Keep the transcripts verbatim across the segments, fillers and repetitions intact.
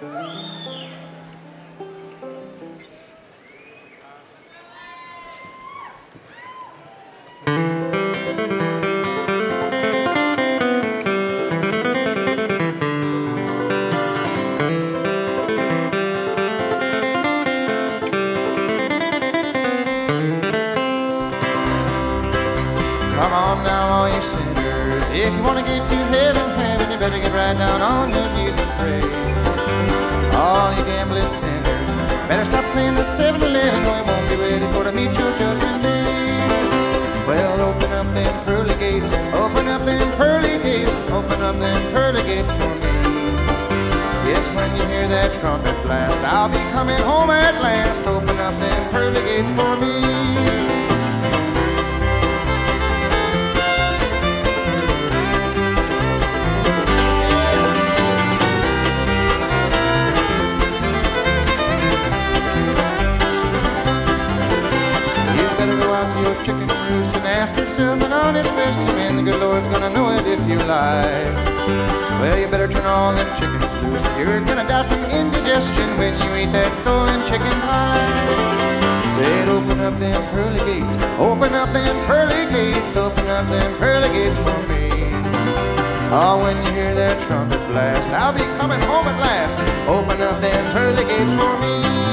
Come on now, all you sinners. If you want to get to heaven, heaven, you better get right down on your knees and pray. All you gambling sinners, better stop playing that seven eleven, or you won't be ready for to meet your judgment day. Well, open up them pearly gates, open up them pearly gates, open up them pearly gates for me. Yes, when you hear that trumpet blast, I'll be coming home at last. Open up them pearly gates for me. Chicken roost and ask yourself an honest question, and the good Lord's gonna know it if you lie. Well, you better turn all them chickens loose. You're gonna die from indigestion when you eat that stolen chicken pie. Said open up them pearly gates, open up them pearly gates, open up them pearly gates for me. Oh, when you hear that trumpet blast, I'll be coming home at last. Open up them pearly gates for me.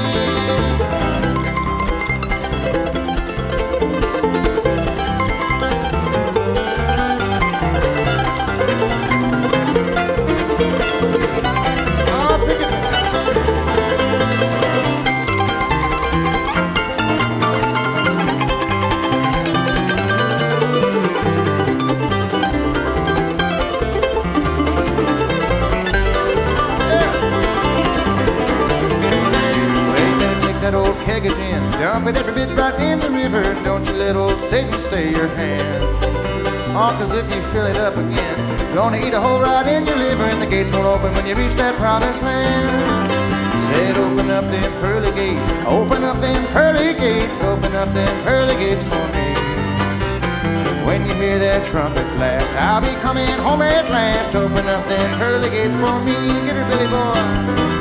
Dump it every bit right in the river. Don't you let old Satan stay your hand. Oh, cause if you fill it up again, you're gonna eat a hole right in your liver, and the gates won't open when you reach that promised land. Said open up them pearly gates, open up them pearly gates, open up them pearly gates for me. When you hear that trumpet blast, I'll be coming home at last. Open up them pearly gates for me. Get her, Billy boy.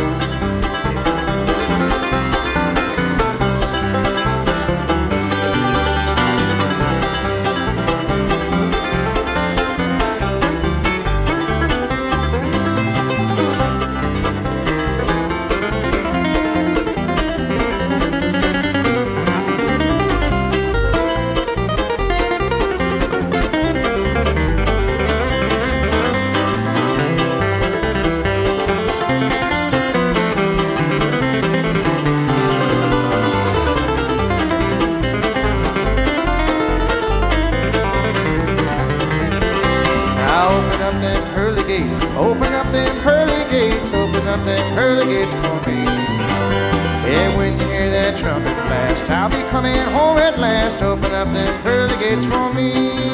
Open up them pearly gates, open up them pearly gates for me. Yeah, when you hear that trumpet blast, I'll be coming home at last. Open up them pearly gates for me.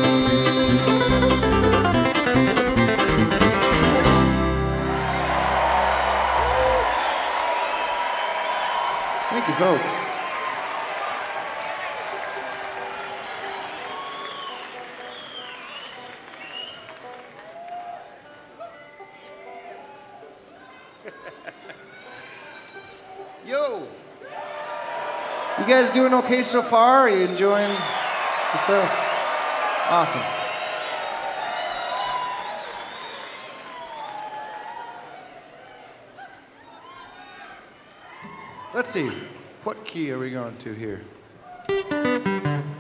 Thank you, folks. Yo! You guys doing okay so far? Are you enjoying yourselves? Awesome. Let's see. What key are we going to here?